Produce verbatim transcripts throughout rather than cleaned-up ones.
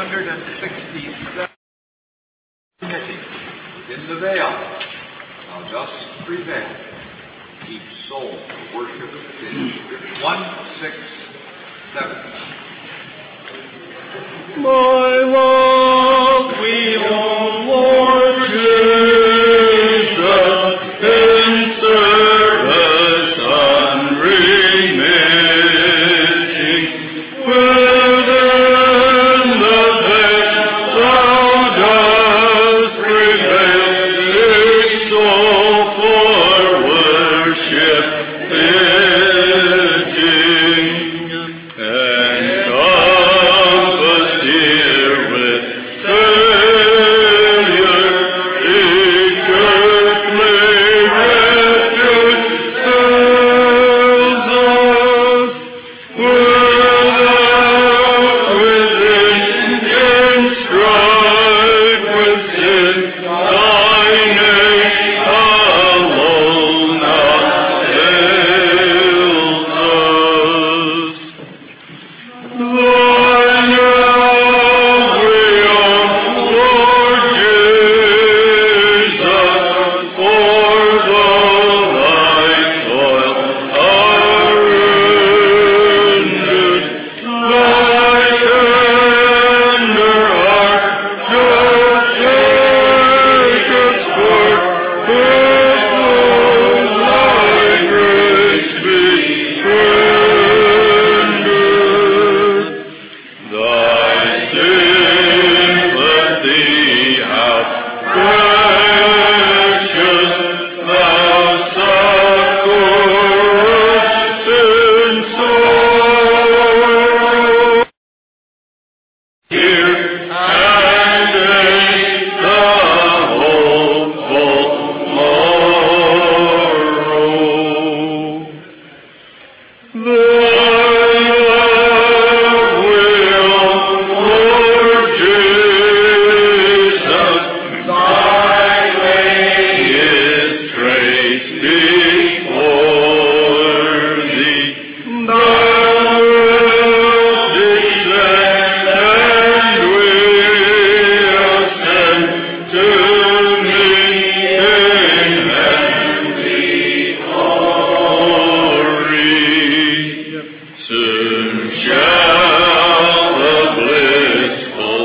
one hundred sixty-seven in the veil. Now just prevail. Each soul to worship is one six seven. My love, we own Lord Jesus in service unremitting. Within the veil thou dost prevail, each soul for worship fitting. Encompassed here with Savior, each earthly refuge fills us. Without, within, in strife with sin, thy name alone avails us. Thy love we own, Lord Jesus, for though thy toil are rendered, thy tender heart doth take its part with those thy grace befriended. Thy sympathy, how precious, thou succorest in sorrow. Hear and aid the hopeful morrow. Thy love will, Lord Jesus, thy way is traced before thee. Thou wilt descend and will send to me in heavenly glory. Soon shall the blissful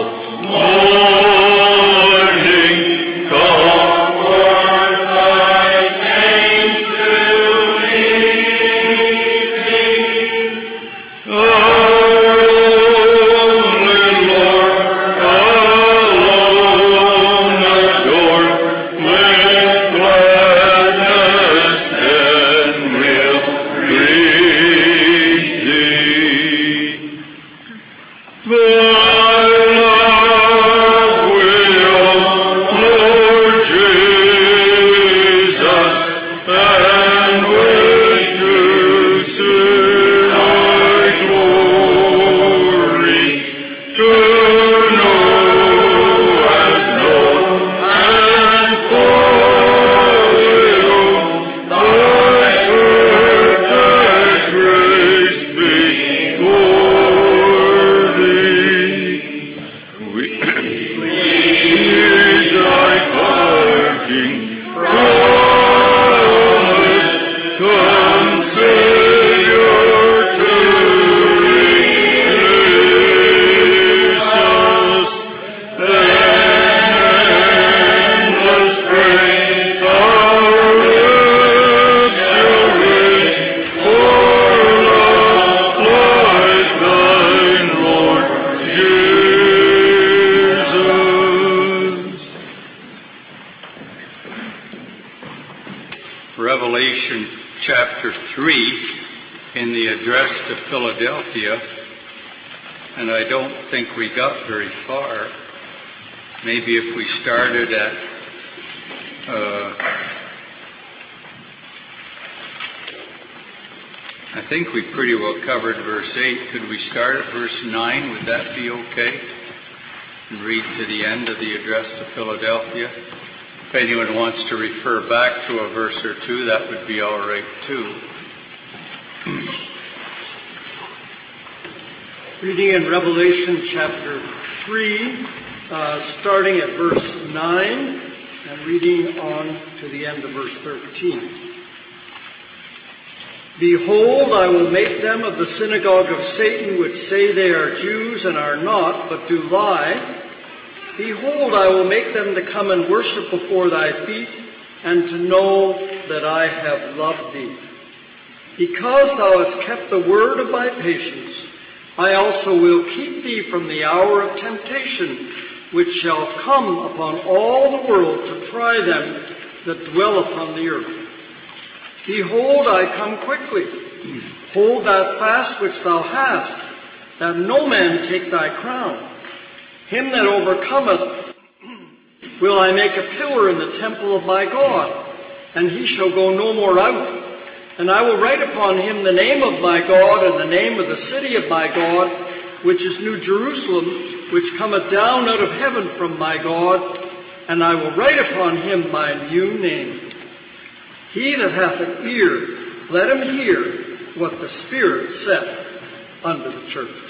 morning call forth thy saints to meet thee. Our only Lord, alone adored, with gladness then we'll greet thee. Thy love will, Lord Jesus, and wait to see thy glory, to know as known and follow thy perfect grace before thee. We need thy parting promise, come Savior to release us. Endless praise our lips shall raise for love like thine, Lord Jesus. Revelation chapter three in the address to Philadelphia, and I don't think we got very far. Maybe if we started at uh, I think we pretty well covered verse eight. Could we start at verse nine? Would that be okay? And read to the end of the address to Philadelphia. If anyone wants to refer back to a verse or two, that would be all right too. Reading in Revelation chapter three, uh, starting at verse nine and reading on to the end of verse thirteen. Behold, I will make them of the synagogue of Satan, which say they are Jews and are not, but do lie. Behold, I will make them to come and worship before thy feet, and to know that I have loved thee. Because thou hast kept the word of my patience, I also will keep thee from the hour of temptation, which shall come upon all the world to try them that dwell upon the earth. Behold, I come quickly. Hold that fast which thou hast, that no man take thy crown. Him that overcometh will I make a pillar in the temple of my God, and he shall go no more out. And I will write upon him the name of my God, and the name of the city of my God, which is New Jerusalem, which cometh down out of heaven from my God, and I will write upon him my new name. He that hath an ear, let him hear what the Spirit saith unto the churches.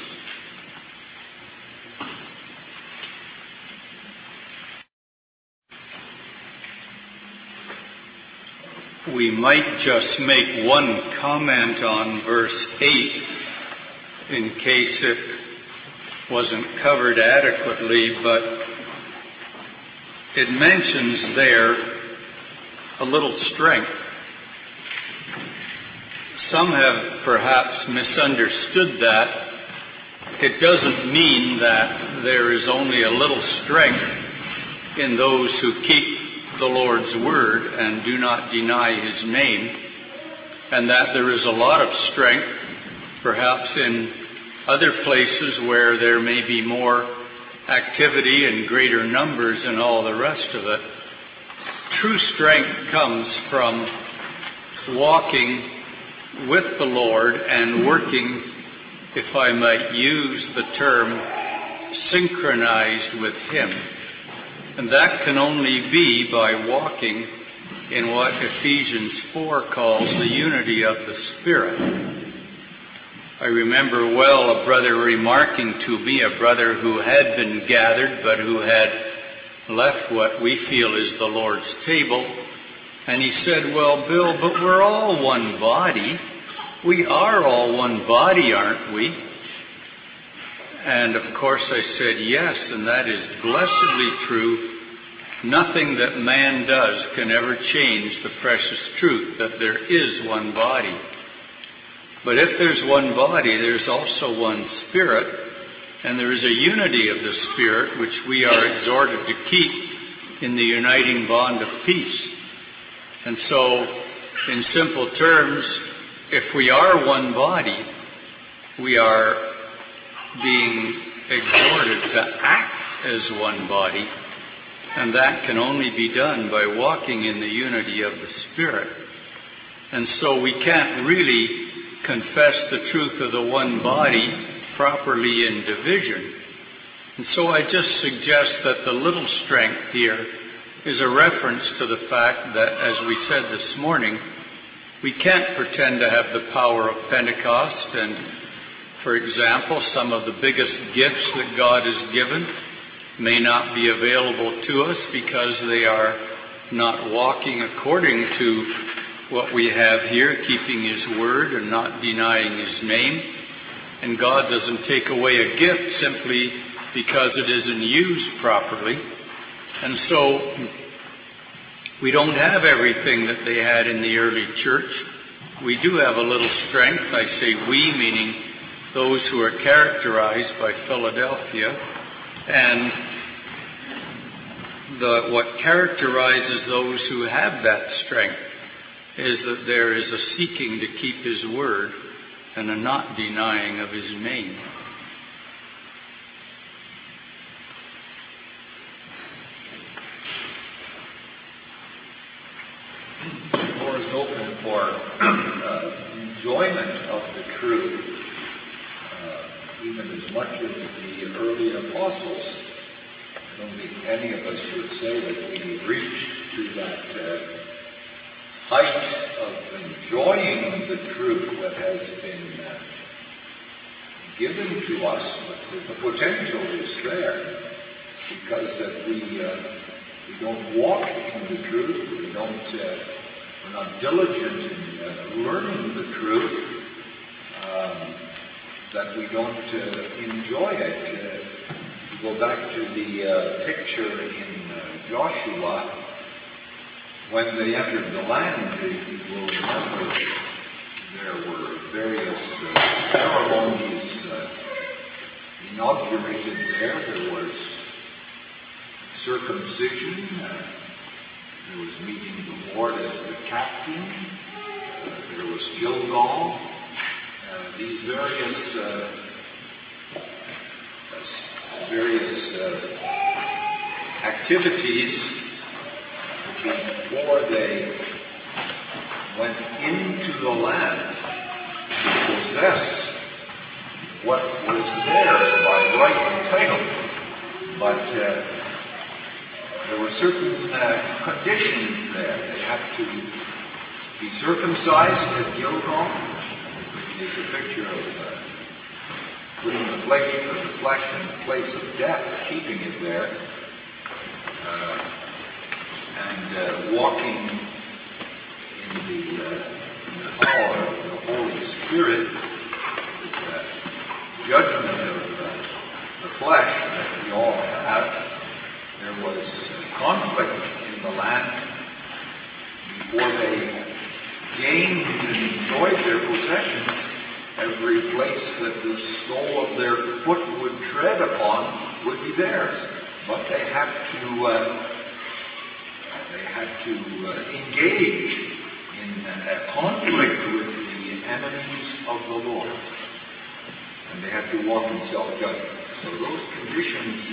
We might just make one comment on verse eight in case it wasn't covered adequately, but it mentions there a little strength. Some have perhaps misunderstood that. It doesn't mean that there is only a little strength in those who keep the Lord's word and do not deny his name, and that there is a lot of strength perhaps in other places where there may be more activity and greater numbers and all the rest of it. True strength comes from walking with the Lord and working, if I might use the term, synchronized with him. And that can only be by walking in what Ephesians four calls the unity of the Spirit. I remember well a brother remarking to me, a brother who had been gathered but who had left what we feel is the Lord's table. And he said, well, Bill, but we're all one body. We are all one body, aren't we? And of course I said, yes, and that is blessedly true. Nothing that man does can ever change the precious truth that there is one body. But if there's one body, there's also one Spirit, and there is a unity of the Spirit which we are exhorted to keep in the uniting bond of peace. And so, in simple terms, if we are one body, we are being exhorted to act as one body, and that can only be done by walking in the unity of the Spirit. And so we can't really confess the truth of the one body properly in division. And so I just suggest that the little strength here is a reference to the fact that, as we said this morning, we can't pretend to have the power of Pentecost. And, for example, some of the biggest gifts that God has given may not be available to us because they are not walking according to what we have here, keeping his word and not denying his name. And God doesn't take away a gift simply because it isn't used properly. And so we don't have everything that they had in the early church. We do have a little strength. I say we, meaning those who are characterized by Philadelphia. And the, what characterizes those who have that strength is that there is a seeking to keep his word and a not denying of his name. The floor is open for uh, enjoyment of the truth, uh, even as much as the early apostles. I don't think any of us would say that we reached to that uh, height of enjoying the truth that has been uh, given to us, but the potential is there, because that we uh, we don't walk in the truth, we don't, uh, we're not diligent in uh, learning the truth, um, that we don't uh, enjoy it. Uh, to go back to the uh, picture in uh, Joshua, when they entered the land, you will remember there were various uh, ceremonies uh, inaugurated there. There was circumcision, uh, there was meeting the Lord as the captain, uh, there was Gilgal, uh, these various uh, various uh, activities before they went into the land to possess what was theirs by right and title. But uh, there were certain uh, conditions there. They had to be circumcised at Gilgal, which is a picture of uh, putting the flesh, the flesh in the place of death, keeping it there, uh, and uh, walking in the, uh, in the power of the Holy Spirit, with uh, judgment of uh, the flesh that we all have. There was conflict in the land before they gained and enjoyed their possessions. Every place that the sole of their foot would tread upon would be theirs. But they had to uh, they had to uh, engage in a conflict with the enemies of the Lord. And they had to walk in self-judgment. So those conditions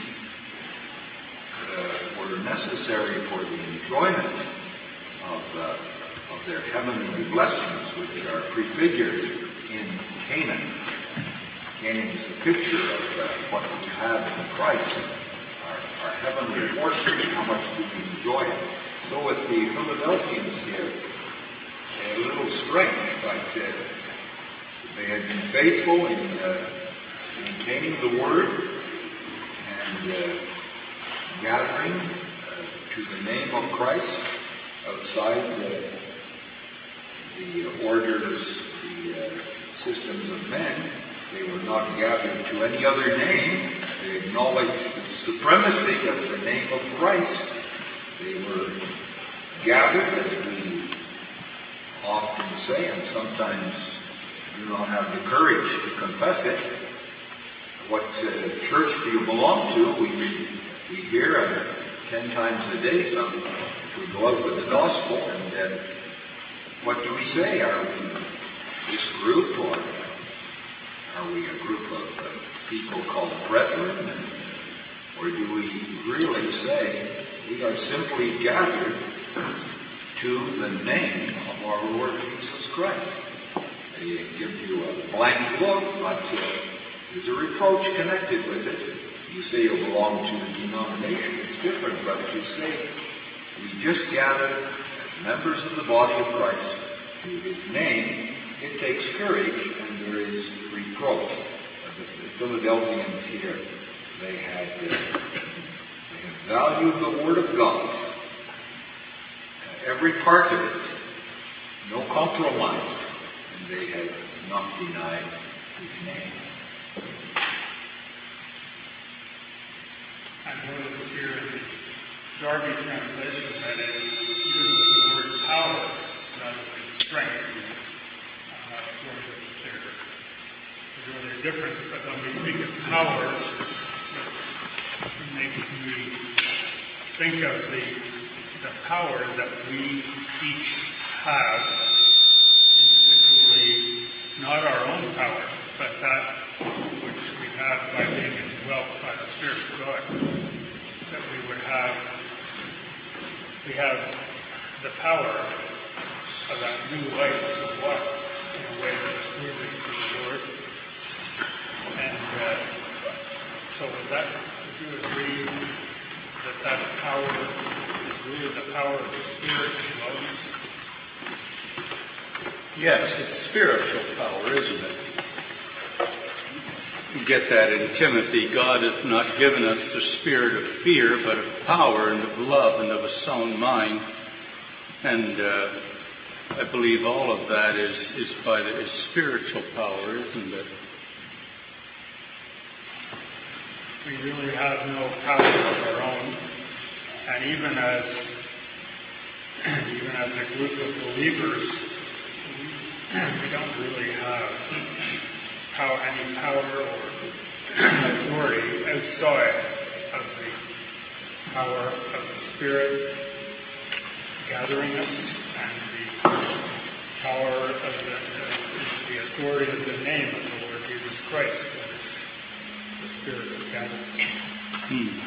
uh, were necessary for the enjoyment of, uh, of their heavenly blessings, which are prefigured in Canaan. Canaan is a picture of uh, what we have in Christ, our, our heavenly portion, how much do we enjoy it. So with the Philadelphians here, a little strange, but uh, they had been faithful in uh, maintaining the Word and uh, gathering uh, to the name of Christ outside the, the orders, the uh, systems of men. They were not gathered to any other name. They acknowledged the supremacy of the name of Christ. They were gathered, as we often say, and sometimes do not have the courage to confess it. What uh, church do you belong to? We, we hear uh, ten times a day, some, we go out with the gospel, and uh, what do we say? Are we this group, or are we a group of uh, people called brethren? Or do we really say we are simply gathered to the name of our Lord Jesus Christ? They give you a blank look, but uh, there's a reproach connected with it. You say you belong to the denomination, it's different, but if you say we just gather as members of the body of Christ to His name, it takes courage, and there is reproach. The, the Philadelphians here, they had, uh, they had valued the Word of God, uh, every part of it, no compromise, and they had not denied His name. I noticed here in the Darby translation that it uses the word power rather than strength. Uh, there, there's really a difference, but when we speak of powers, it makes me think of the, the power that we each have individually, not our own power, but that which we have by being indwelt by the Spirit of God. That we would have, we have the power of that new life to walk in a way that is pleasing to the Lord. And uh, so with that, would you agree that that power is really the power of the Spirit in us? Yes, it's spiritual power, isn't it? get that in Timothy. God hath not given us the spirit of fear, but of power and of love and of a sound mind. And uh, I believe all of that is, is by the is spiritual power, isn't it? We really have no power of our own. And even as even as a group of believers, we don't really have power, any power or authority outside of the power of the Spirit gathering us, and the power of the, uh, the authority of the name of the Lord Jesus Christ, that is the Spirit that gathers us. Hmm.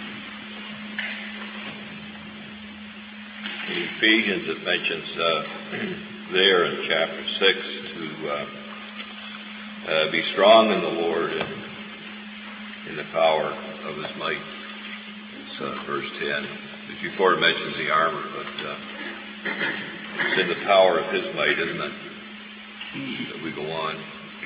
In Ephesians, it mentions uh, there in chapter six to uh, uh, be strong in the Lord and in the power of His might. It's uh, verse ten. Before it mentions the armor, but uh, it's in the power of His might, isn't it? That we go on.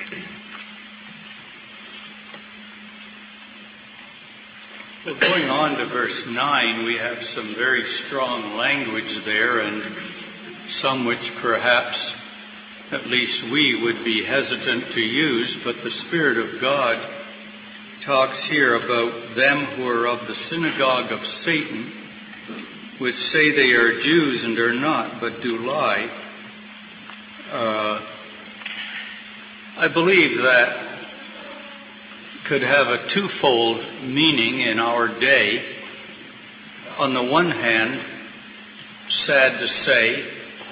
Well, going on to verse nine, we have some very strong language there, and some which perhaps at least we would be hesitant to use, but the Spirit of God talks here about them who are of the synagogue of Satan, which say they are Jews and are not, but do lie. Uh, I believe that could have a twofold meaning in our day. On the one hand, sad to say,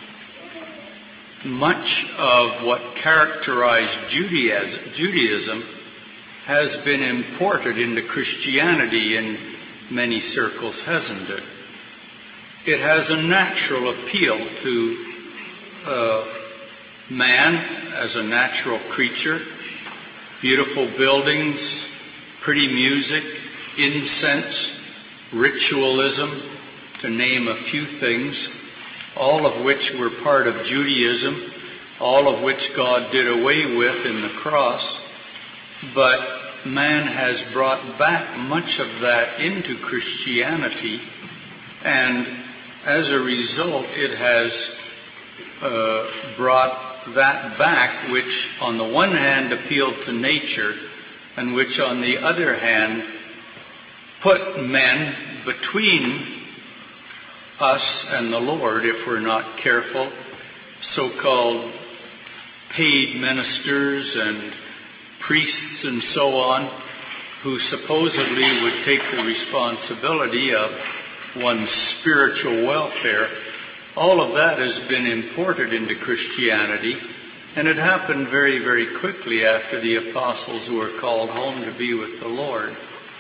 much of what characterized Judaism, Judaism has been imported into Christianity in many circles, hasn't it? It has a natural appeal to uh, man as a natural creature. Beautiful buildings, pretty music, incense, ritualism, to name a few things, all of which were part of Judaism, all of which God did away with in the cross. But man has brought back much of that into Christianity, and as a result, it has uh, brought that back, which on the one hand appealed to nature, and which on the other hand put men between us and the Lord if we're not careful. So-called paid ministers and priests and so on, who supposedly would take the responsibility of one's spiritual welfare. All of that has been imported into Christianity, and it happened very, very quickly after the apostles were called home to be with the Lord.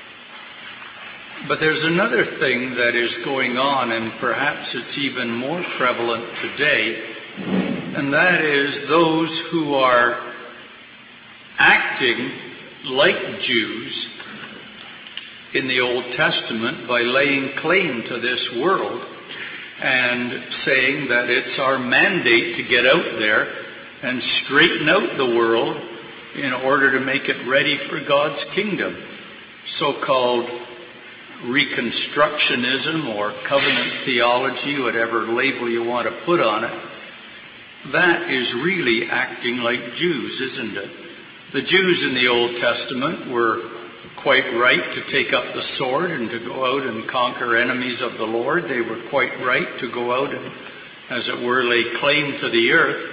But there's another thing that is going on, and perhaps it's even more prevalent today, and that is those who are acting like Jews in the Old Testament by laying claim to this world and saying that it's our mandate to get out there and straighten out the world in order to make it ready for God's kingdom. So-called Reconstructionism or covenant theology, whatever label you want to put on it, that is really acting like Jews, isn't it? The Jews in the Old Testament were quite right to take up the sword and to go out and conquer enemies of the Lord. They were quite right to go out and, as it were, lay claim to the earth.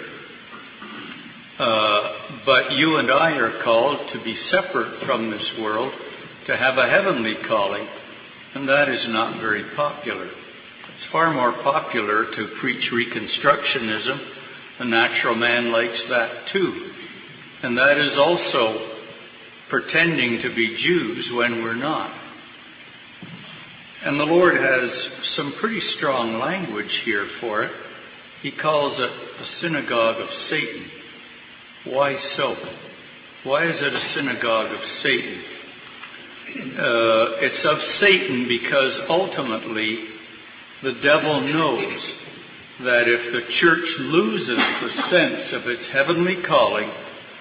Uh, but you and I are called to be separate from this world, to have a heavenly calling, and that is not very popular. It's far more popular to preach Reconstructionism. The natural man likes that too. And that is also pretending to be Jews when we're not. And the Lord has some pretty strong language here for it. He calls it a synagogue of Satan. Why so? Why is it a synagogue of Satan? Uh, it's of Satan because ultimately the devil knows that if the church loses the sense of its heavenly calling,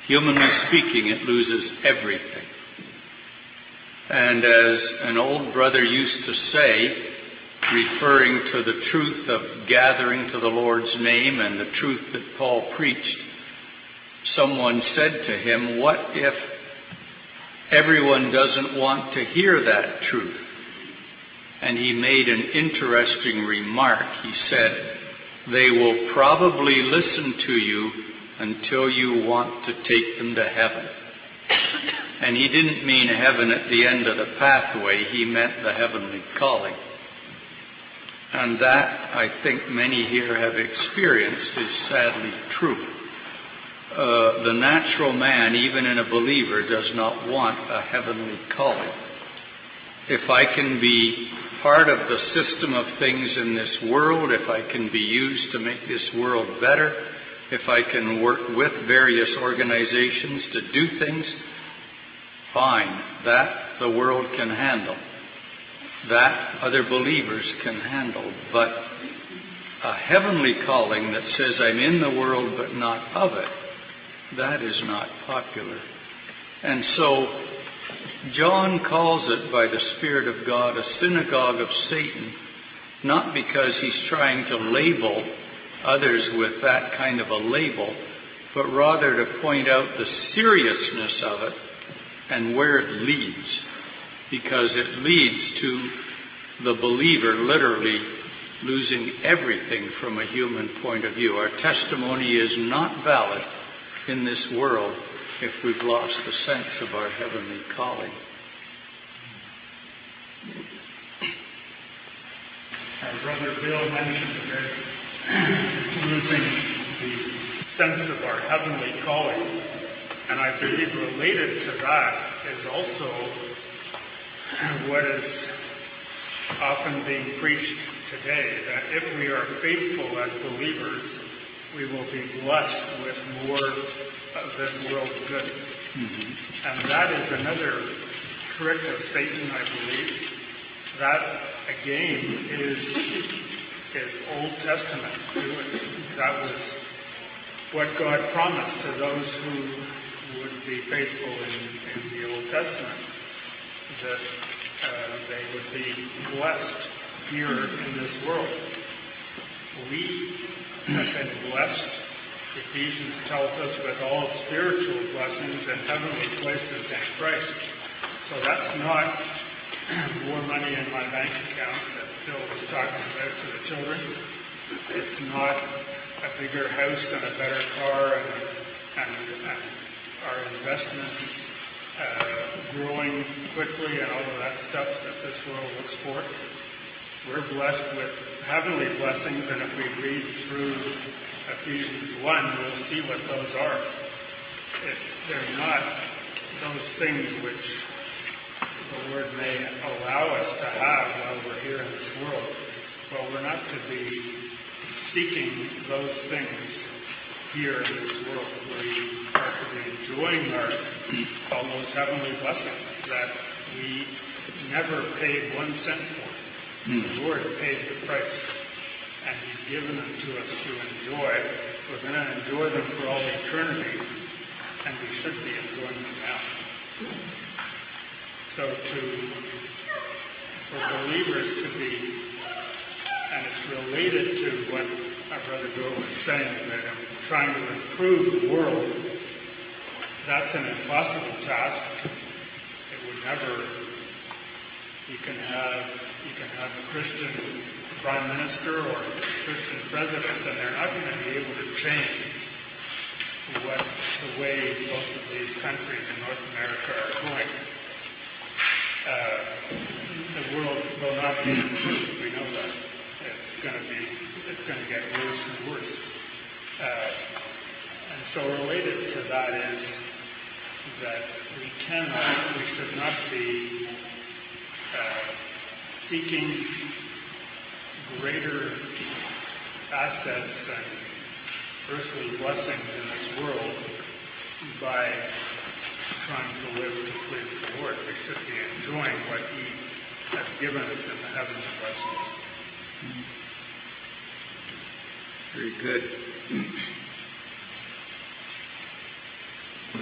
Humanly speaking, it loses everything. And as an old brother used to say, referring to the truth of gathering to the Lord's name and the truth that Paul preached, someone said to him, what if everyone doesn't want to hear that truth? And he made an interesting remark. He said, they will probably listen to you until you want to take them to heaven. And he didn't mean heaven at the end of the pathway. He meant the heavenly calling. And that, I think many here have experienced, is sadly true. Uh, the natural man, even in a believer, does not want a heavenly calling. If I can be part of the system of things in this world, if I can be used to make this world better, if I can work with various organizations to do things, fine. That the world can handle. That other believers can handle. But a heavenly calling that says I'm in the world but not of it, that is not popular. And so John calls it by the Spirit of God a synagogue of Satan, not because he's trying to label others with that kind of a label, but rather to point out the seriousness of it and where it leads. Because it leads to the believer literally losing everything from a human point of view. Our testimony is not valid in this world if we've lost the sense of our heavenly calling. Our brother Bill mentioned about losing the sense of our heavenly calling. And I believe related to that is also what is often being preached today, that if we are faithful as believers, we will be blessed with more of this world's goods. Mm-hmm. And that is another trick of Satan, I believe. That, again, is, is Old Testament. That was what God promised to those who would be faithful in, in the Old Testament, that uh, they would be blessed here in this world. We have been blessed, Ephesians tells us, with all spiritual blessings in heavenly places in Christ. So that's not more money in my bank account that Phil was talking about to the children. It's not a bigger house and a better car and, and, and our investments uh, growing quickly and all of that stuff that this world looks for. We're blessed with heavenly blessings, and if we read through Ephesians one, we'll see what those are. It, they're not those things which the Lord may allow us to have while we're here in this world. Well, we're not to be seeking those things here in this world. We are to be enjoying our, all those heavenly blessings that we never paid one cent for. Mm. The Lord paid the price, and He's given them to us to enjoy. We're going to enjoy them for all eternity, and we should be enjoying them now. So to, for believers to be, and it's related to what our brother Bill was saying, that I'm trying to improve the world, that's an impossible task. It would never, you can have, you can have a Christian prime minister or a Christian president, and they're not going to be able to change what the way both of these countries in North America are going. Uh, the world will not be improved. We know that. It's going to be, it's going to get worse and worse. Uh, and so related to that is that we cannot, we should not be uh, seeking greater assets and earthly blessings in this world by trying to live to please the Lord. We should be enjoying what He has given us in the heavenly blessings. Very good.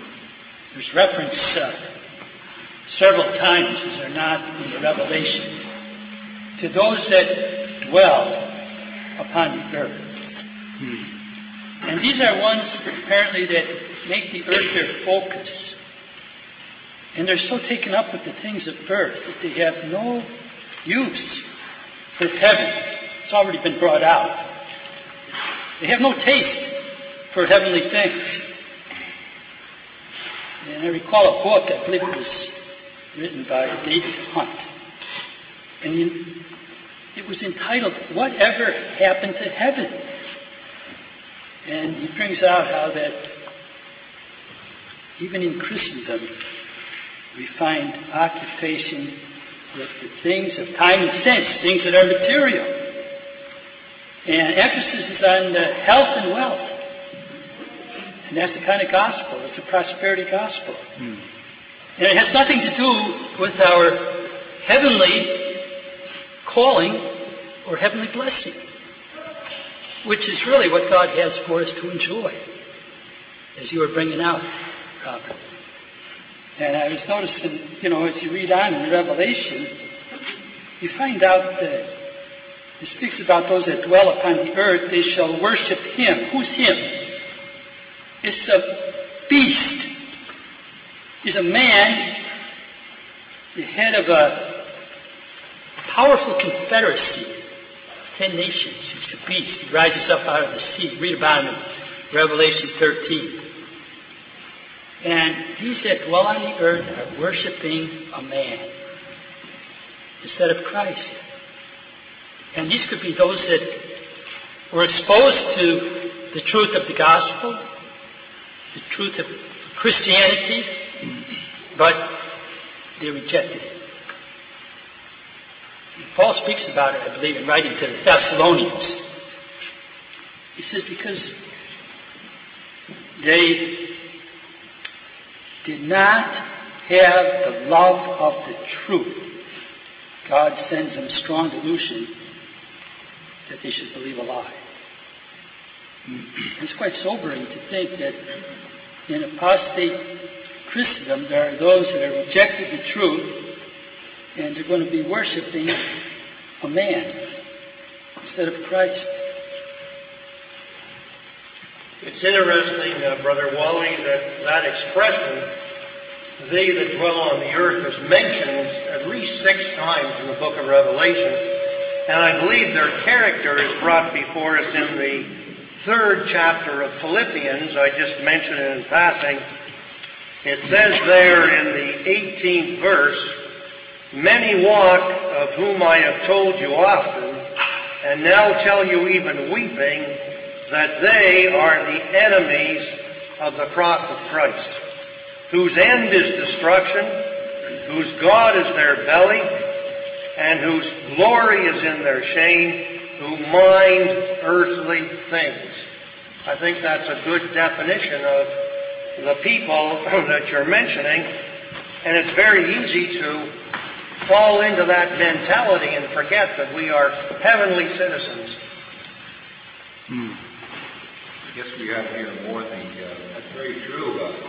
There's reference uh, several times, is there not, in the Revelation, to those that dwell upon the earth. Hmm. And these are ones, apparently, that make the earth their focus. And they're so taken up with the things of earth that they have no use for heaven. It's already been brought out. They have no taste for heavenly things. And I recall a book, I believe it was written by David Hunt. And it was entitled, Whatever Happened to Heaven? And he brings out how that even in Christendom, we find occupation with the things of time and sense, things that are material. And emphasis is on the health and wealth. And that's the kind of gospel. It's a prosperity gospel. Hmm. And it has nothing to do with our heavenly calling or heavenly blessing, which is really what God has for us to enjoy, as you were bringing out, Robert. And I was noticing, you know, as you read on in Revelation, you find out that it speaks about those that dwell upon the earth, they shall worship him. Who's him? It's a beast. He's a man, the head of a powerful confederacy of ten nations. He's the beast. He rises up out of the sea. Read about him in Revelation thirteen. And these that dwell on the earth are worshiping a man instead of Christ. And these could be those that were exposed to the truth of the gospel, the truth of Christianity, but they rejected it. And Paul speaks about it, I believe, in writing to the Thessalonians. He says, because they did not have the love of the truth, God sends them strong delusion that they should believe a lie. It's quite sobering to think that in apostate Christendom there are those that have rejected the truth and they're going to be worshiping a man instead of Christ. It's interesting, uh, Brother Wally, that that expression, they that dwell on the earth, is mentioned at least six times in the book of Revelation. And I believe their character is brought before us in the third chapter of Philippians. I just mentioned it in passing. It says there in the eighteenth verse, many walk, of whom I have told you often, and now tell you even weeping, that they are the enemies of the cross of Christ, whose end is destruction, whose God is their belly, and whose glory is in their shame, who mind earthly things. I think that's a good definition of the people that you're mentioning, and it's very easy to fall into that mentality and forget that we are heavenly citizens. Hmm. I guess we have here more than, uh, that's very true, uh,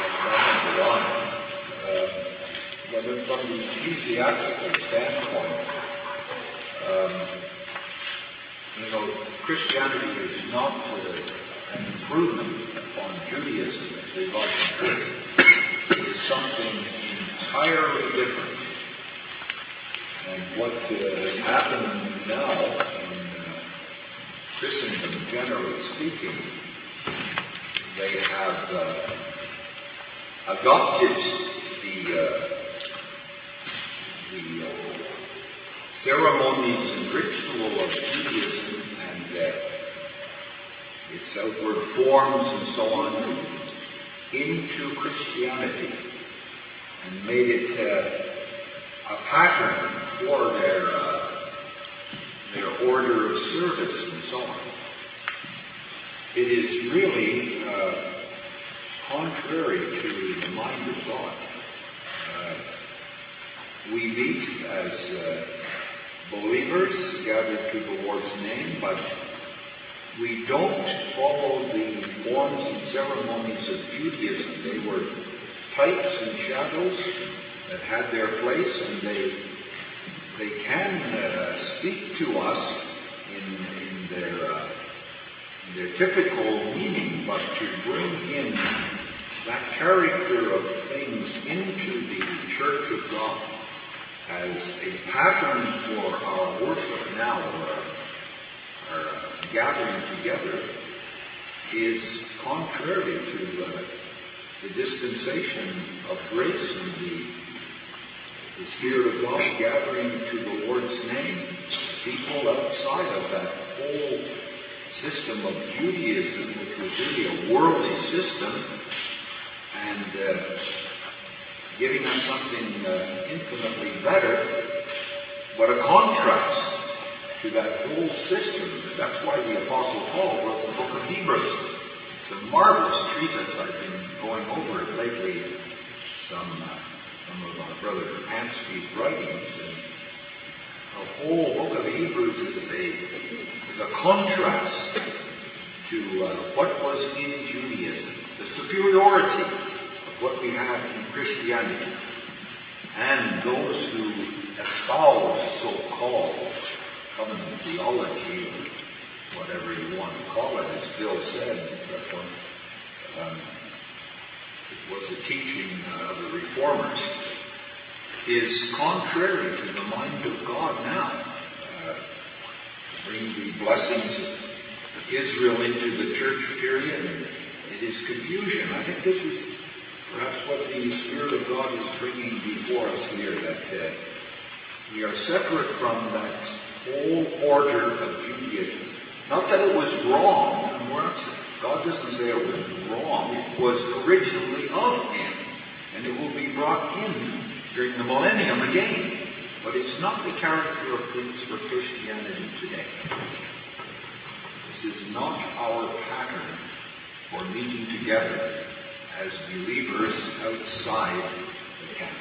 uh, but from the ecclesiastical standpoint, um, you know, Christianity is not uh, an improvement upon Judaism as they love to do. It is something entirely different. And what uh, has happened now in uh, Christendom, generally speaking, they have uh, adopted the uh, the uh, ceremonies and ritual of Judaism and uh, its outward forms and so on into Christianity and made it uh, a pattern for their uh, their order of service and so on. It is really uh, contrary to the mind of God. Uh, we meet as uh, believers gathered to the Lord's name, but we don't follow the forms and ceremonies of Judaism. They were types and shadows that had their place, and they they can uh, speak to us in, in their uh, in their typical meaning, but to bring in that character of things into the Church of God as a pattern for our worship now, or our, our uh, gathering together, is contrary to uh, the dispensation of grace and the, the Spirit of God gathering to the Lord's name. People outside of that whole system of Judaism, which was really a worldly system, and uh, giving us something uh, infinitely better, but a contrast to that whole system. That's why the Apostle Paul wrote the book of Hebrews. It's a marvelous treatise. I've been going over it lately, some, uh, some of our brother Ansky's writings. And the whole book of Hebrews is a, is a contrast to uh, what was in Judaism, the superiority of what we have in Christianity, and those who espouse so-called covenant theology, or whatever you want to call it, as Bill said. That one, um, it was a teaching uh, of the Reformers, is contrary to the mind of God now. Uh, bring the blessings of Israel into the church period, and it is confusion. I think this is perhaps what the Spirit of God is bringing before us here, that uh, we are separate from that whole order of Judaism. Not that it was wrong. God doesn't say it was wrong. It was originally of Him, and it will be brought in during the millennium again. But it's not the character of things for Christianity today. This is not our pattern for meeting together as believers outside the camp.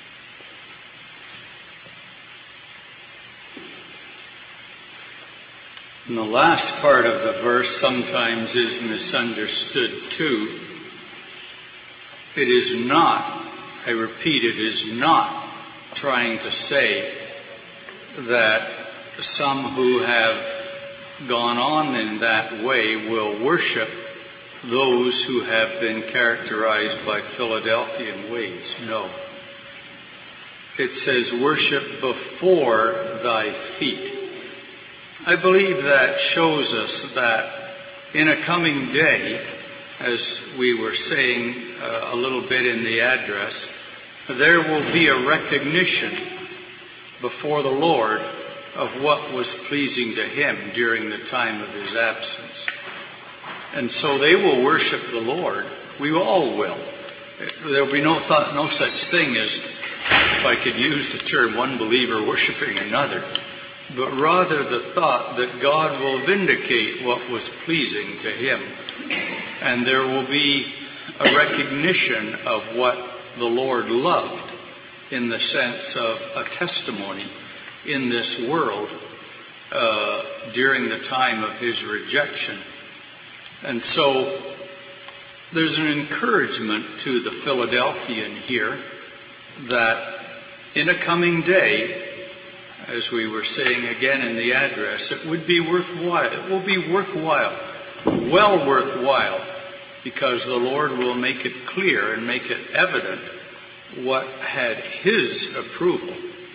And the last part of the verse sometimes is misunderstood too. It is not, I repeat, it is not trying to say that some who have gone on in that way will worship those who have been characterized by Philadelphian ways. No. It says, worship before thy feet. I believe that shows us that in a coming day, as we were saying uh, a little bit in the address, there will be a recognition before the Lord of what was pleasing to Him during the time of His absence. And so they will worship the Lord. We all will. There will be no thought, no such thing as, if I could use the term, one believer worshiping another, but rather the thought that God will vindicate what was pleasing to Him. And there will be a recognition of what the Lord loved in the sense of a testimony in this world uh, during the time of His rejection. And so there's an encouragement to the Philadelphian here that in a coming day, as we were saying again in the address, it would be worthwhile. It will be worthwhile, well worthwhile, because the Lord will make it clear and make it evident what had His approval.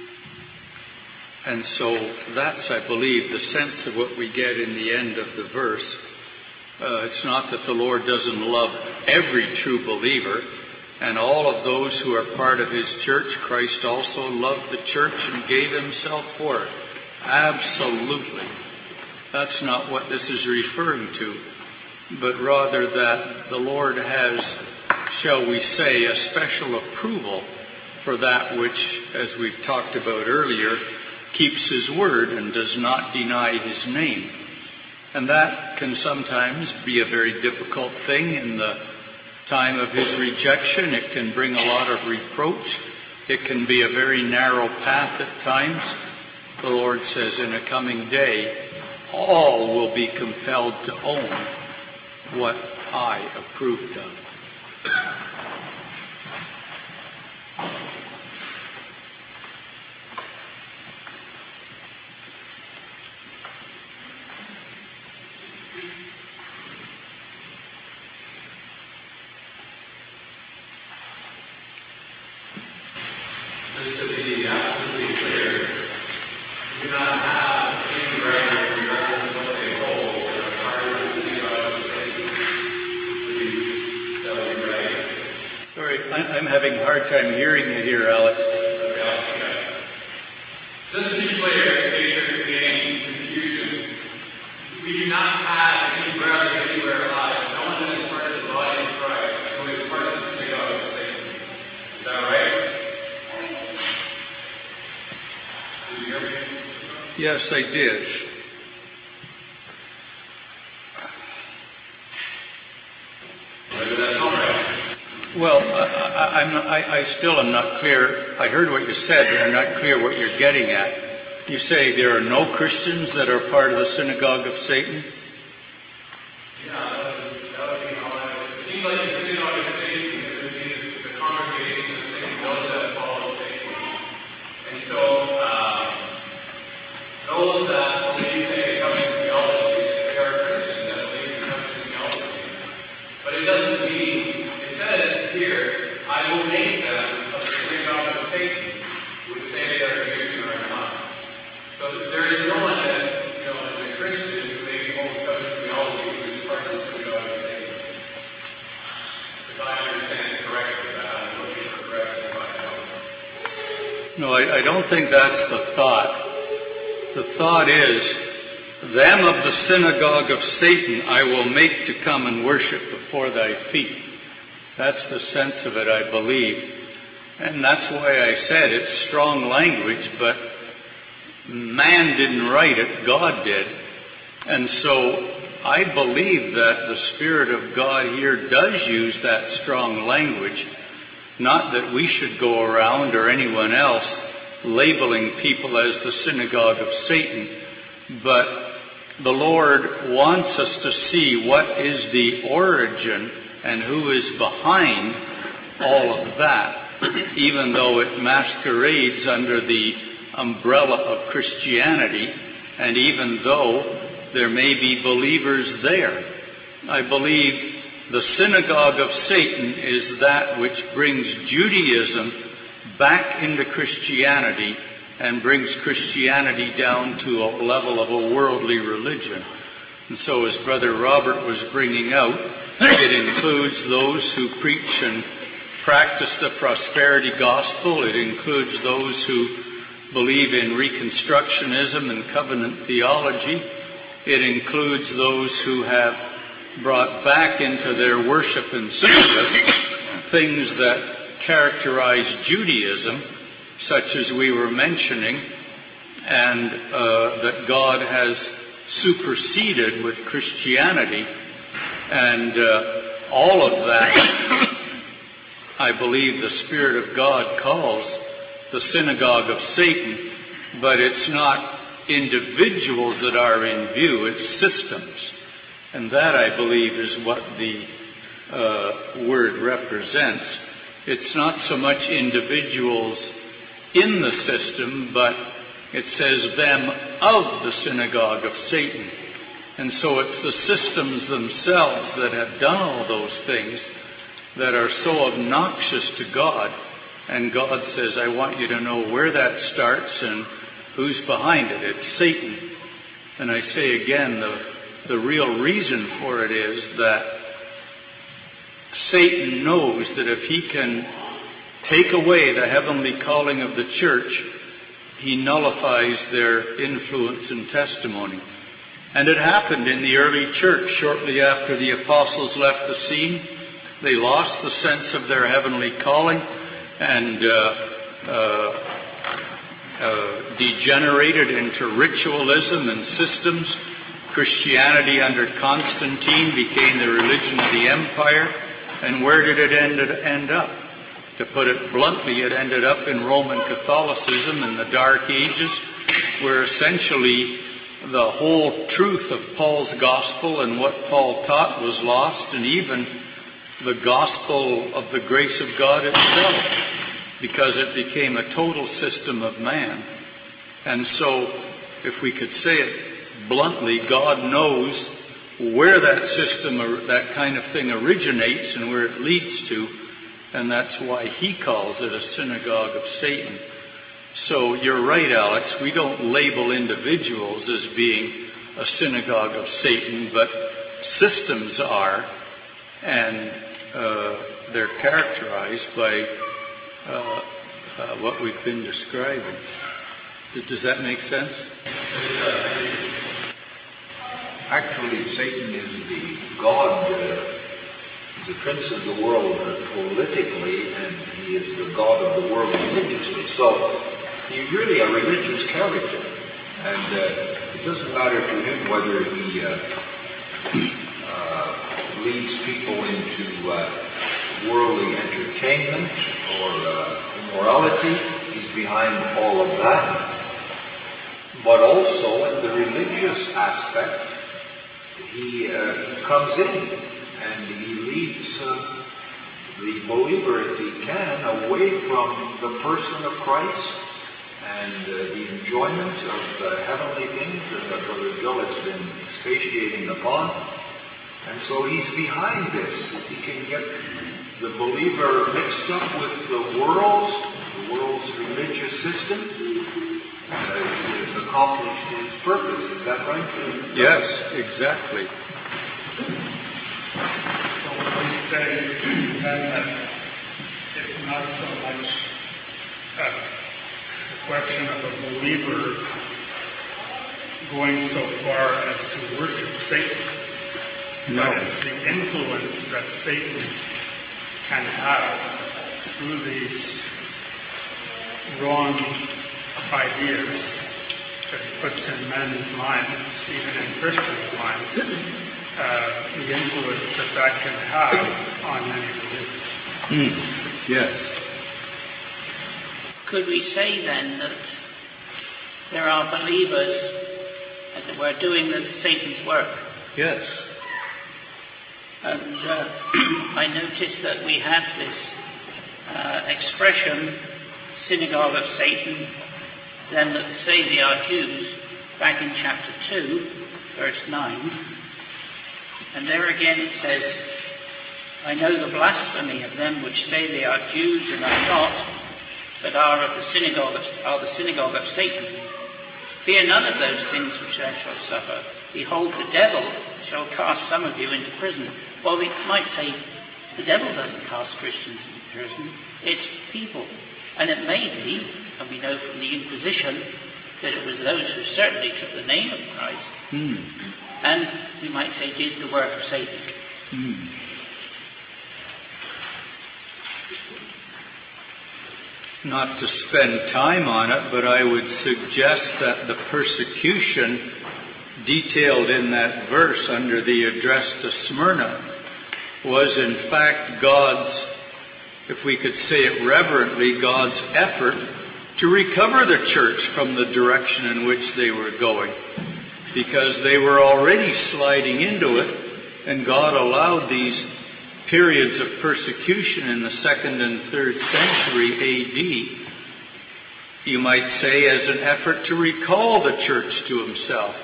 And so that's, I believe, the sense of what we get in the end of the verse. Uh, it's not that the Lord doesn't love every true believer, and all of those who are part of His church. Christ also loved the church and gave Himself for it. Absolutely. That's not what this is referring to, but rather that the Lord has, shall we say, a special approval for that which, as we've talked about earlier, keeps His word and does not deny His name. And that can sometimes be a very difficult thing in the time of His rejection. It can bring a lot of reproach. It can be a very narrow path at times. The Lord says in a coming day, all will be compelled to own what I approved of. hard time hearing you here, Alex. Just to be clear, in case there could be any confusion, we do not have any brothers anywhere alive. No one that is part of the body of Christ who is part of the synagogue of Satan. Is that right? Did you hear me? Yes, I did. Whether that's all right. Well, I, I, I'm not, I, I still am not clear. I heard what you said, but I'm not clear what you're getting at. You say there are no Christians that are part of the synagogue of Satan? Yeah, that would, that would be how I would. It seems like the synagogue of Satan would be the, the congregation of Satan, those that follow Satan. And so, um, those that believe in covenant theology, they are Christians that believe in covenant theology. But it doesn't mean, it says here, I will make them of the synagogue of Satan, which say they are Jews and are not. So there is no one that, you know, as a Christian who maybe holds covenant theology who is part of the synagogue of Satan. If I understand it correctly, that I'm looking for correction if I don't. No, I, I don't think that's the thought. The thought is, them of the synagogue of Satan I will make to come and worship before thy feet. That's the sense of it, I believe. And that's why I said it's strong language, but man didn't write it, God did. And so I believe that the Spirit of God here does use that strong language. Not that we should go around or anyone else labeling people as the synagogue of Satan, but the Lord wants us to see what is the origin and who is behind all of that, even though it masquerades under the umbrella of Christianity, and even though there may be believers there. I believe the synagogue of Satan is that which brings Judaism back into Christianity and brings Christianity down to a level of a worldly religion. And so as Brother Robert was bringing out, it includes those who preach and practice the prosperity gospel. It includes those who believe in Reconstructionism and covenant theology. It includes those who have brought back into their worship and service things that characterize Judaism, such as we were mentioning, and uh, that God has superseded with Christianity. And uh, all of that, I believe the Spirit of God calls the synagogue of Satan, but it's not individuals that are in view, it's systems. And that, I believe, is what the uh, word represents. It's not so much individuals in the system, but it says them of the synagogue of Satan. And so it's the systems themselves that have done all those things that are so obnoxious to God. And God says, I want you to know where that starts and who's behind it. It's Satan. And I say again, the, the real reason for it is that Satan knows that if he can take away the heavenly calling of the church, he nullifies their influence and testimony. And it happened in the early church shortly after the apostles left the scene. They lost the sense of their heavenly calling and uh, uh, uh, degenerated into ritualism and systems. Christianity under Constantine became the religion of the empire. And where did it end, end up? To put it bluntly, it ended up in Roman Catholicism in the Dark Ages, where essentially the whole truth of Paul's gospel and what Paul taught was lost, and even the gospel of the grace of God itself, because it became a total system of man. And so, if we could say it bluntly, God knows where that system or that kind of thing originates and where it leads to, and that's why he calls it a synagogue of Satan. So you're right, Alex, we don't label individuals as being a synagogue of Satan, but systems are, and uh, they're characterized by uh, uh, what we've been describing. Does that make sense? Actually, Satan is the god, uh, he's the prince of the world uh, politically, and he is the god of the world religiously. So he's really a religious character, and uh, it doesn't matter to him whether he uh, uh, leads people into uh, worldly entertainment or uh, immorality. He's behind all of that. But also in the religious aspect, he uh, comes in and he leads uh, the believer, if he can, away from the person of Christ and uh, the enjoyment of uh, heavenly things that Brother Joe has been expatiating upon. And so he's behind this. If he can get the believer mixed up with the world, the world's religious system, uh, he has accomplished his purpose. Is that right? Yes, exactly. So we say then that it's not so much a question of a believer going so far as to worship Satan. No. But it's the influence that Satan can have through these wrong ideas that he puts in men's minds, even in Christians' minds, uh, the influence that that can have on many believers. Mm. Yes. Could we say then that there are believers, as it were, doing the Satan's work? Yes. And uh, I noticed that we had this uh, expression, synagogue of Satan, them that say they are Jews, back in chapter two, verse nine. And there again it says, I know the blasphemy of them which say they are Jews and are not, but are of the synagogue of, are the synagogue of Satan. Fear none of those things which thou shalt suffer. Behold, the devil shall cast some of you into prison. Well, we might say the devil doesn't cast Christians into prison. It's people. And it may be, and we know from the Inquisition, that it was those who certainly took the name of Christ, Mm. and we might say did the work of Satan. Mm. Not to spend time on it, but I would suggest that the persecution detailed in that verse under the address to Smyrna was in fact God's, if we could say it reverently, God's effort to recover the church from the direction in which they were going, because they were already sliding into it, and God allowed these periods of persecution in the second and third century A D, you might say, as an effort to recall the church to himself.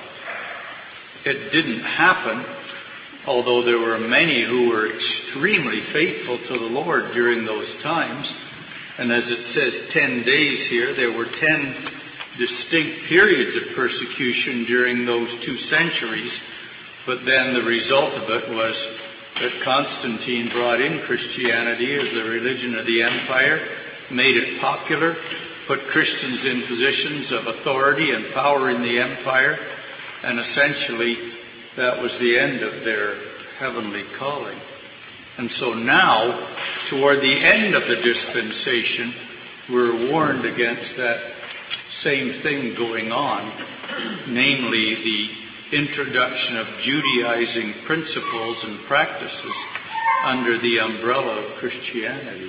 It didn't happen, although there were many who were extremely faithful to the Lord during those times. And as it says ten days here, there were ten distinct periods of persecution during those two centuries. But then the result of it was that Constantine brought in Christianity as the religion of the empire, made it popular, put Christians in positions of authority and power in the empire, and essentially that was the end of their heavenly calling. And so now, toward the end of the dispensation, we're warned against that same thing going on, namely the introduction of Judaizing principles and practices under the umbrella of Christianity.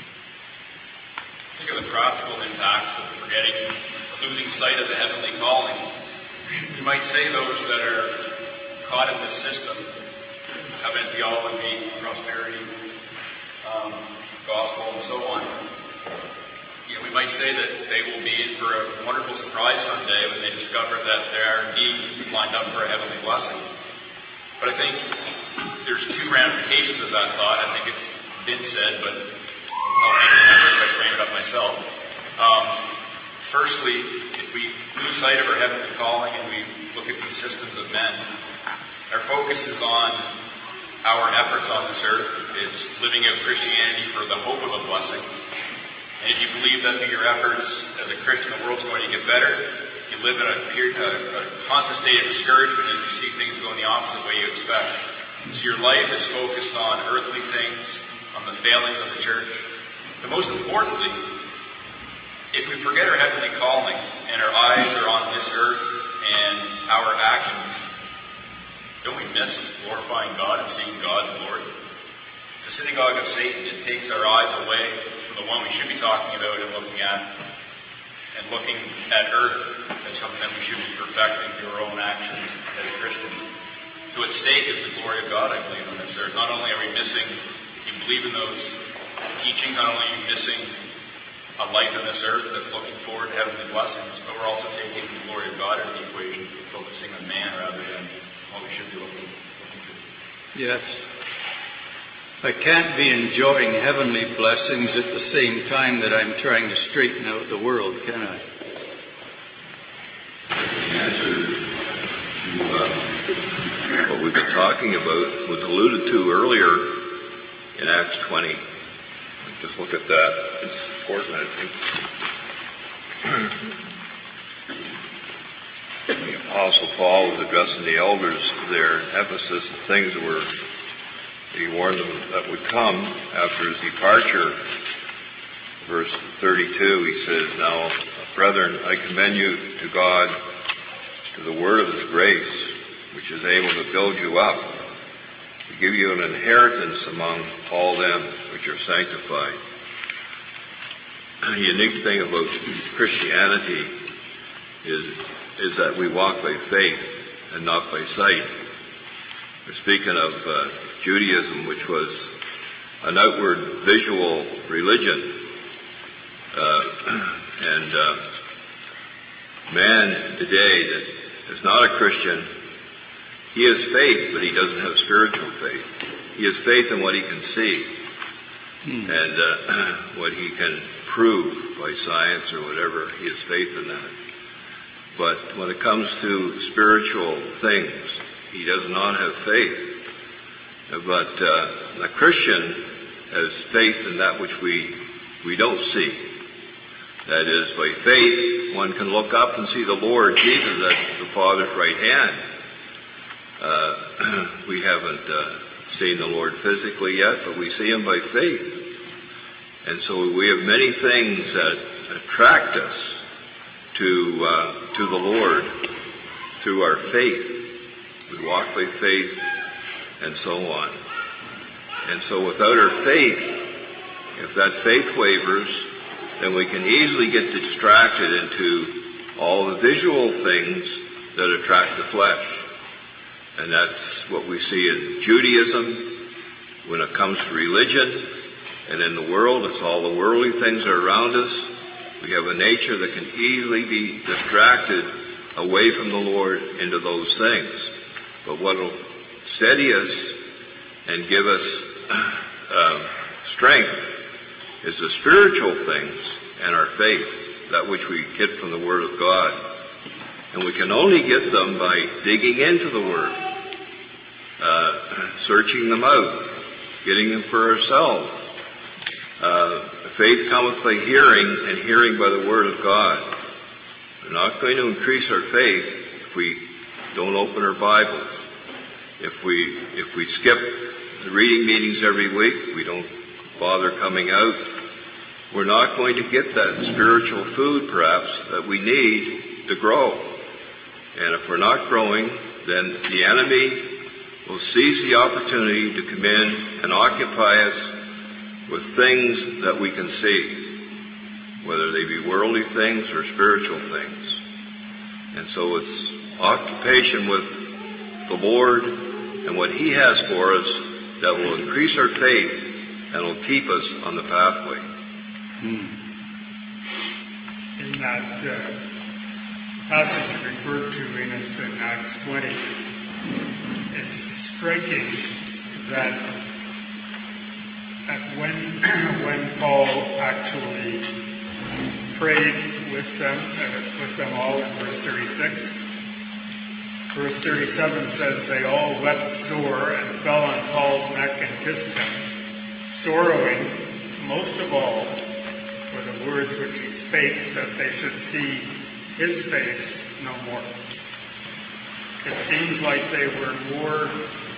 Think of the practical impacts of forgetting, losing sight of the heavenly calling. You might say those that are caught in this system, covenant theology, prosperity, um, gospel, and so on. You know, we might say that they will be in for a wonderful surprise someday when they discover that they are indeed lined up for a heavenly blessing. But I think there's two ramifications of that thought. I think it's been said, but I'll remember if I frame it up myself. Um, firstly, if we lose sight of our heavenly calling and we look at these systems of men, our focus is on our efforts on this earth. It's living out Christianity for the hope of a blessing. And if you believe that through your efforts as a Christian, the world's going to get better, you live in a, period, a, a constant state of discouragement as you see things go in the opposite way you expect. So your life is focused on earthly things, on the failings of the church. But most importantly, if we forget our heavenly calling and our eyes are on this earth and our actions, don't we miss glorifying God and seeing God's glory? The synagogue of Satan, it takes our eyes away from the one we should be talking about and looking at, and looking at earth as something that we should be perfecting through our own actions as Christians. So at stake is the glory of God, I believe, on this earth. Not only are we missing, if you believe in those teachings, not only are you missing a life on this earth that's looking forward to heavenly blessings, but we're also taking the glory of God out of the equation, focusing on man rather than what we should be looking, looking to. Yes. I can't be enjoying heavenly blessings at the same time that I'm trying to straighten out the world, can I? The answer to uh, what we've been talking about was alluded to earlier in Acts twenty. Just look at that. It's important, I think. The Apostle Paul was addressing the elders there in Ephesus, the things that were, he warned them that would come after his departure. Verse thirty-two, he says, "Now, brethren, I commend you to God, to the word of his grace, which is able to build you up, to give you an inheritance among all them which are sanctified." The unique thing about Christianity is, is that we walk by faith and not by sight. We're speaking of uh, Judaism, which was an outward visual religion. Uh, and uh, man today that is not a Christian, he has faith, but he doesn't have spiritual faith. He has faith in what he can see hmm. and uh, what he can prove by science or whatever. He has faith in that. But when it comes to spiritual things, he does not have faith. But uh, a Christian has faith in that which we we don't see. That is, by faith, one can look up and see the Lord Jesus at the Father's right hand. Uh, we haven't uh, seen the Lord physically yet, but we see him by faith. And so we have many things that attract us to uh, to the Lord through our faith. We walk by faith and so on. And so without our faith, if that faith wavers, then we can easily get distracted into all the visual things that attract the flesh. And that's what we see in Judaism when it comes to religion. And in the world, it's all the worldly things that are around us. We have a nature that can easily be distracted away from the Lord into those things. But what will steady us and give us uh, strength is the spiritual things and our faith, that which we get from the Word of God. And we can only get them by digging into the Word, uh, searching them out, getting them for ourselves. Uh, faith cometh by hearing, and hearing by the Word of God. We're not going to increase our faith if we don't open our Bibles. If we if we skip the reading meetings every week, we don't bother coming out, we're not going to get that spiritual food, perhaps, that we need to grow. And if we're not growing, then the enemy will seize the opportunity to come in and occupy us with things that we can see, whether they be worldly things or spiritual things. And so it's occupation with the Lord and what he has for us that will increase our faith and will keep us on the pathway. Hmm. In that uh, passage referred to in us in Acts twenty, it's striking that that when when Paul actually prayed with them, uh, with them all in verse thirty-six, verse thirty-seven says, "They all wept sore and fell on Paul's neck and kissed him, sorrowing most of all for the words which he spake, that they should see his face no more. It seems like they were more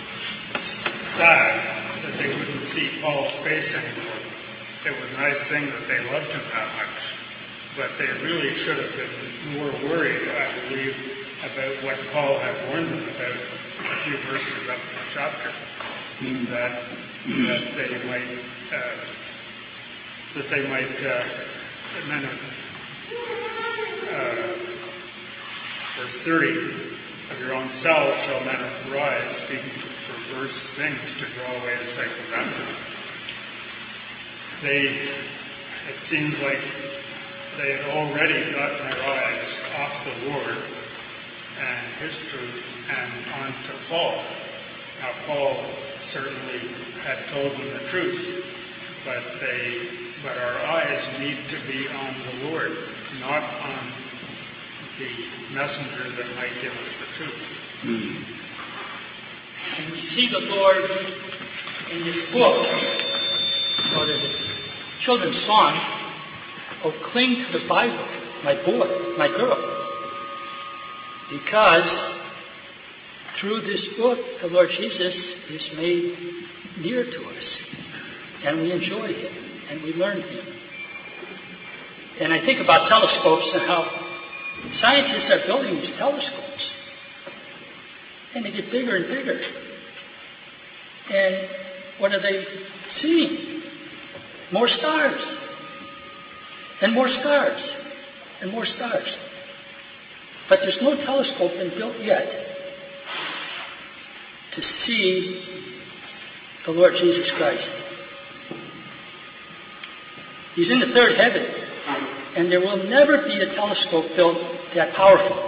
sad that they wouldn't see Paul's face anymore. It was a nice thing that they loved him that much, but they really should have been more worried, I believe, about what Paul had warned them about a few verses up in the chapter, that that they might uh, that they might uh, men of uh, verse thirty, of your own selves shall men arise, speaking perverse things to draw away disciples after them. They, it seems like they had already gotten their eyes off the Lord and his truth and onto Paul. Now, Paul certainly had told them the truth, but they, but our eyes need to be on the Lord, not on the messenger that might give us the truth. Mm. And we see the Lord in this book, or the children's song, "Oh, cling to the Bible, my boy, my girl," because through this book, the Lord Jesus is made near to us, and we enjoy him, and we learn him. And I think about telescopes and how scientists are building these telescopes, and they get bigger and bigger. And what are they seeing? More stars, and more stars, and more stars. But there's no telescope been built yet to see the Lord Jesus Christ. He's in the third heaven, and there will never be a telescope built that powerful.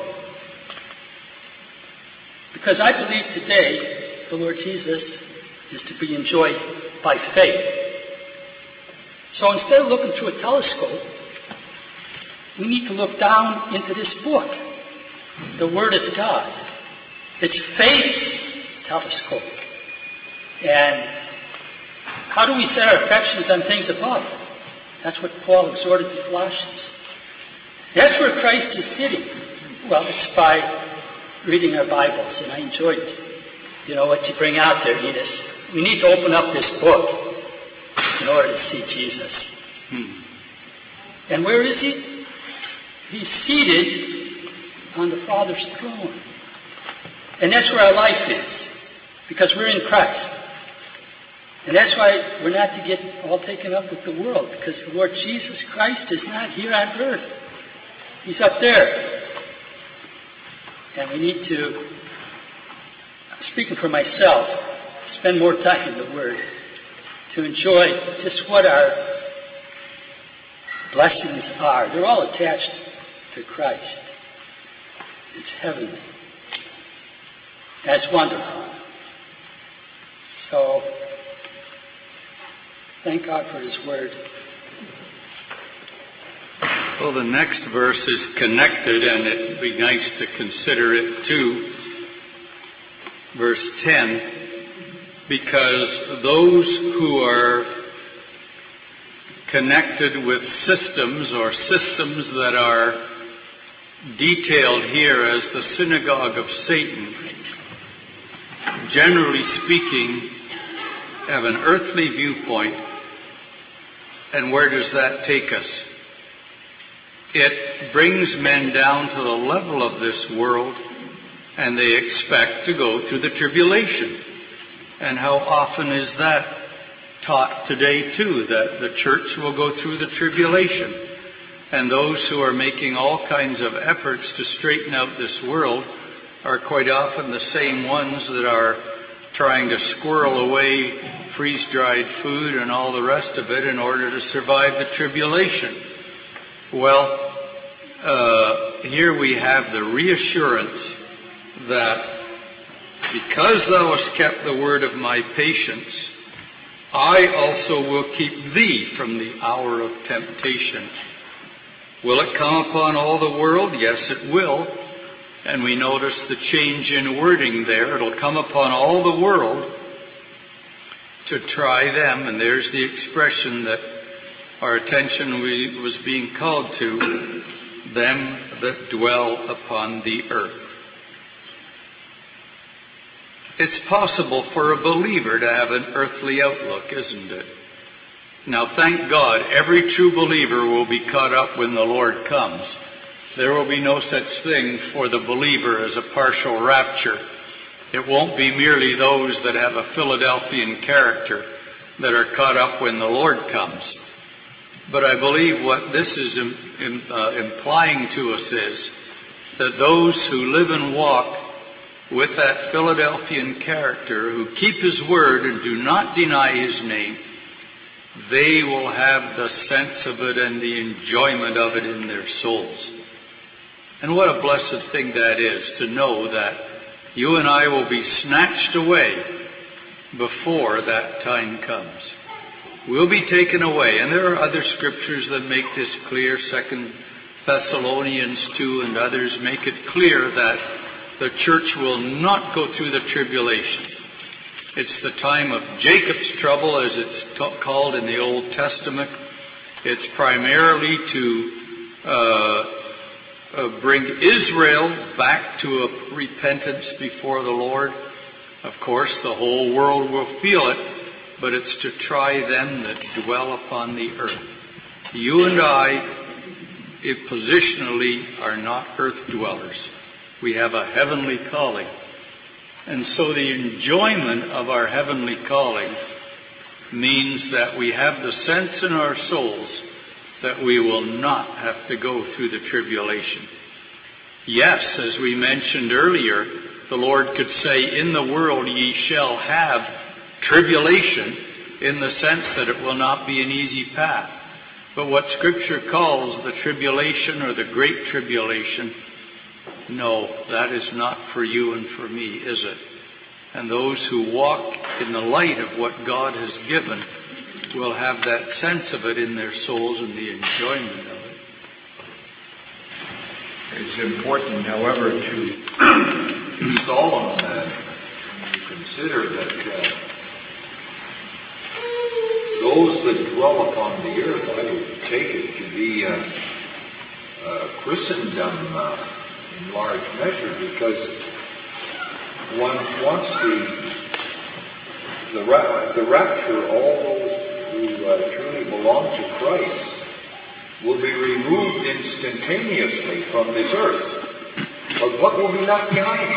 Because I believe today the Lord Jesus is to be enjoyed by faith. So instead of looking through a telescope, we need to look down into this book, the Word of God. It's faith's telescope. And how do we set our affections on things above? That's what Paul exhorted the Colossians. That's where Christ is sitting. Well, it's by reading our Bibles, and I enjoyed, you know, what you bring out there, Edith. We need to open up this book in order to see Jesus. Hmm. And where is he? He's seated on the Father's throne. And that's where our life is, because we're in Christ. And that's why we're not to get all taken up with the world, because the Lord Jesus Christ is not here on earth. He's up there. And we need to, speaking for myself, spend more time in the Word to enjoy just what our blessings are. They're all attached to Christ. It's heavenly. That's wonderful. So, thank God for His Word. Well, the next verse is connected, and it'd be nice to consider it too. Verse ten, because those who are connected with systems or systems that are detailed here as the synagogue of Satan, generally speaking, have an earthly viewpoint. And where does that take us? It brings men down to the level of this world, and they expect to go through the tribulation. And how often is that taught today too, that the church will go through the tribulation? And those who are making all kinds of efforts to straighten out this world are quite often the same ones that are trying to squirrel away freeze-dried food and all the rest of it in order to survive the tribulation. Well, uh, here we have the reassurance that because thou hast kept the word of my patience, I also will keep thee from the hour of temptation. Will it come upon all the world? Yes, it will. And we notice the change in wording there. It'll come upon all the world to try them. And there's the expression that our attention we, was being called to them that dwell upon the earth. It's possible for a believer to have an earthly outlook, isn't it? Now, thank God, every true believer will be caught up when the Lord comes. There will be no such thing for the believer as a partial rapture. It won't be merely those that have a Philadelphian character that are caught up when the Lord comes. But I believe what this is im- im- uh, implying to us is that those who live and walk with that Philadelphian character, who keep his word and do not deny his name, they will have the sense of it and the enjoyment of it in their souls. And what a blessed thing that is, to know that you and I will be snatched away before that time comes. We'll be taken away. And there are other scriptures that make this clear. Second Thessalonians two and others make it clear that the church will not go through the tribulation. It's the time of Jacob's trouble, as it's t- called in the Old Testament. It's primarily to uh, uh, bring Israel back to a repentance before the Lord. Of course, the whole world will feel it, but it's to try them that dwell upon the earth. You and I, if positionally, are not earth dwellers. We have a heavenly calling. And so the enjoyment of our heavenly calling means that we have the sense in our souls that we will not have to go through the tribulation. Yes, as we mentioned earlier, the Lord could say, in the world ye shall have tribulation, in the sense that it will not be an easy path. But what Scripture calls the tribulation or the great tribulation, no, that is not for you and for me, is it? And those who walk in the light of what God has given will have that sense of it in their souls and the enjoyment of it. It's important, however, to solemn that when you consider that uh, those that dwell upon the earth, I would take it to be uh, uh, Christendom uh, in large measure, because one wants the the, ra- the rapture, all those who uh, truly belong to Christ will be removed instantaneously from this earth. But what will be left behind?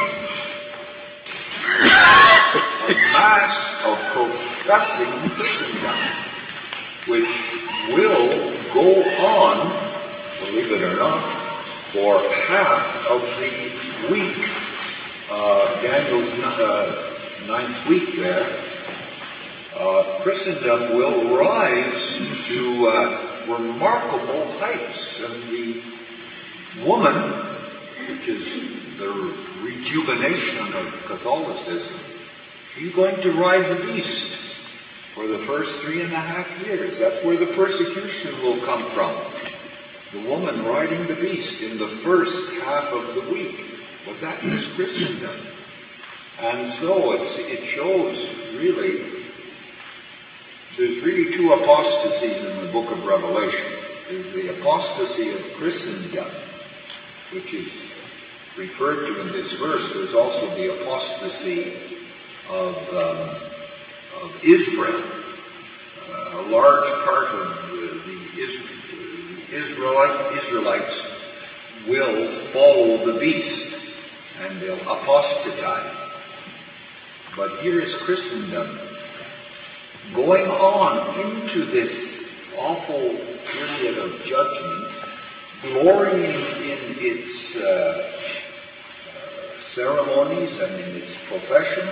A mass of professing Christendom, which will go on, believe it or not, for half of the week. Uh, Daniel's uh, ninth week there, uh, Christendom will rise to uh, remarkable heights. And the woman, which is the rejuvenation of Catholicism, she's going to ride the beast for the first three and a half years. That's where the persecution will come from. The woman riding the beast in the first half of the week. But that is Christendom. And so it's, it shows really, there's really two apostasies in the book of Revelation. There's the apostasy of Christendom, which is referred to in this verse. There's also the apostasy of, um, of Israel. Uh, a large part of the, the, Is, the Israelite, Israelites will follow the beast, and they'll apostatize. But here is Christendom going on into this awful period of judgment, glorying in its uh, uh, ceremonies and in its profession,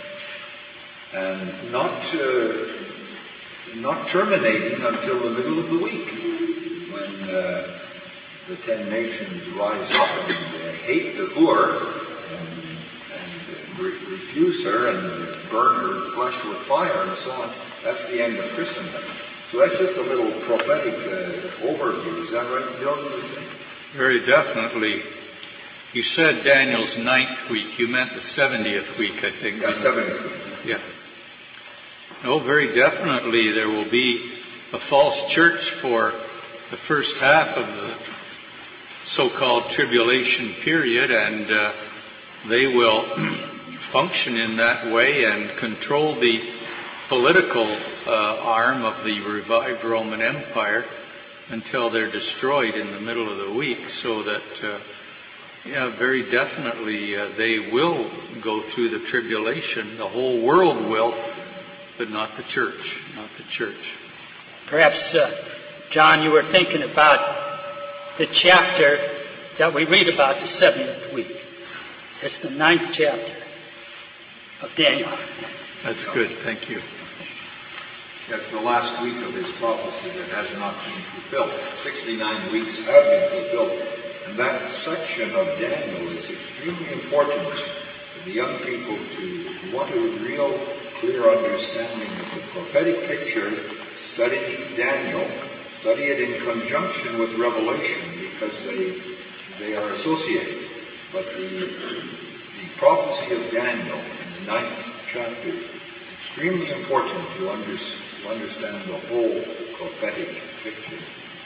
and not uh, not terminating until the middle of the week, when uh, the ten nations rise up and uh, hate the poor and, and re- refuse her and burn her flesh with fire and so on. That's the end of Christendom. So that's just a little prophetic uh, overview. Is that right, Bill? You think? Very definitely. You said Daniel's ninth week. You meant the seventieth week, I think. Yeah, seventieth week. Yeah. No, very definitely there will be a false church for the first half of the so-called tribulation period, and uh, they will function in that way and control the political uh, arm of the revived Roman Empire until they're destroyed in the middle of the week, so that uh, yeah, very definitely uh, they will go through the tribulation. The whole world will, but not the church, not the church. Perhaps, uh, John, you were thinking about the chapter that we read about the seventieth week. It's the ninth chapter of Daniel. That's good. Thank you. That's the last week of his prophecy that has not been fulfilled. sixty-nine weeks have been fulfilled. And that section of Daniel is extremely important for the young people to want a real clear understanding of the prophetic picture. Study Daniel, study it in conjunction with Revelation, because they they are associated. But the, the prophecy of Daniel in the ninth chapter is extremely important to, under, to understand the whole prophetic picture.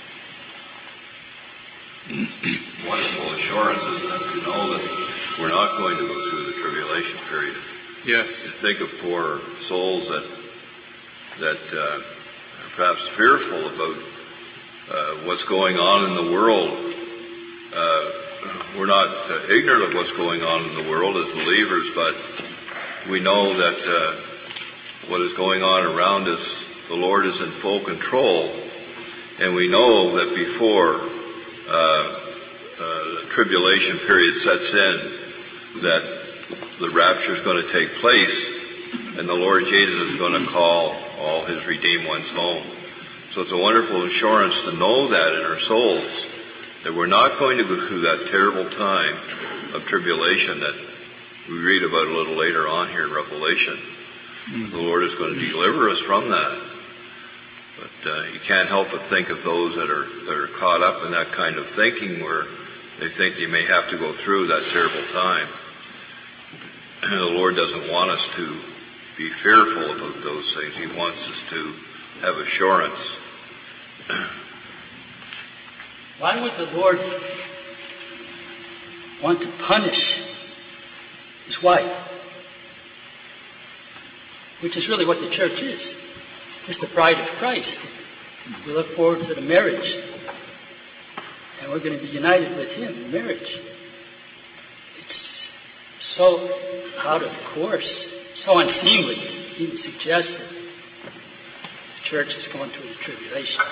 Wonderful assurance, isn't it, to know that we're not going to go through the tribulation period. Yes. Think of poor souls that that uh, are perhaps fearful about uh, what's going on in the world. Uh, we're not uh, ignorant of what's going on in the world as believers, but we know that uh, what is going on around us, the Lord is in full control, and we know that before Uh, uh, the tribulation period sets in, that the rapture is going to take place, and the Lord Jesus is going to call all his redeemed ones home. So it's a wonderful assurance to know that in our souls, that we're not going to go through that terrible time of tribulation that we read about a little later on here in Revelation. Mm-hmm. The Lord is going to deliver us from that. But uh, you can't help but think of those that are that are caught up in that kind of thinking, where they think they may have to go through that terrible time. And the Lord doesn't want us to be fearful about those things. He wants us to have assurance. Why would the Lord want to punish his wife? Which is really what the church is. It's the bride of Christ. We look forward to the marriage. And we're going to be united with him in marriage. It's so out of course, so unseemly to even suggest that the church is going through the tribulation.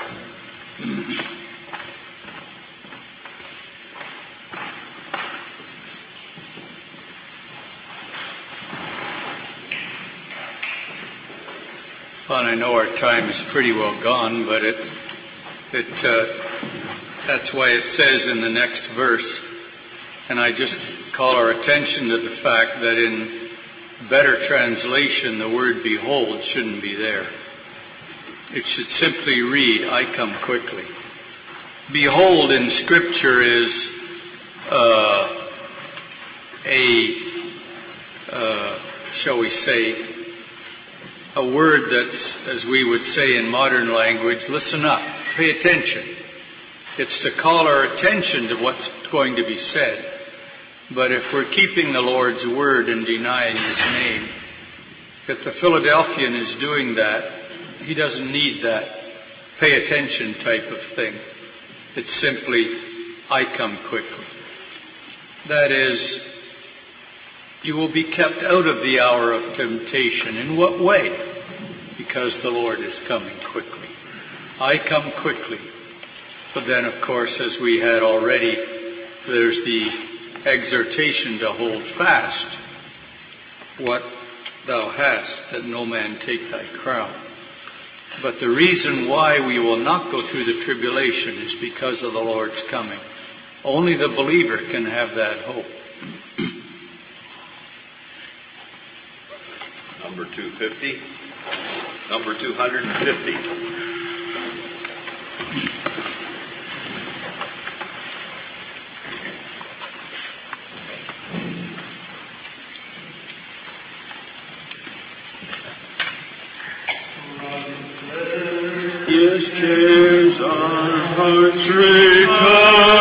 Well, I know our time is pretty well gone, but it, it, uh, that's why it says in the next verse, and I just call our attention to the fact that in better translation, the word behold shouldn't be there. It should simply read, I come quickly. Behold in Scripture is uh, a, uh, shall we say, a word that's, as we would say in modern language, listen up, pay attention. It's to call our attention to what's going to be said. But if we're keeping the Lord's word and denying his name, if the Philadelphian is doing that, he doesn't need that pay attention type of thing. It's simply, I come quickly. That is, you will be kept out of the hour of temptation. In what way? Because the Lord is coming quickly. I come quickly. But then, of course, as we had already, there's the exhortation to hold fast what thou hast, that no man take thy crown. But the reason why we will not go through the tribulation is because of the Lord's coming. Only the believer can have that hope. Number two fifty. Number two hundred fifty. His cares our hearts return.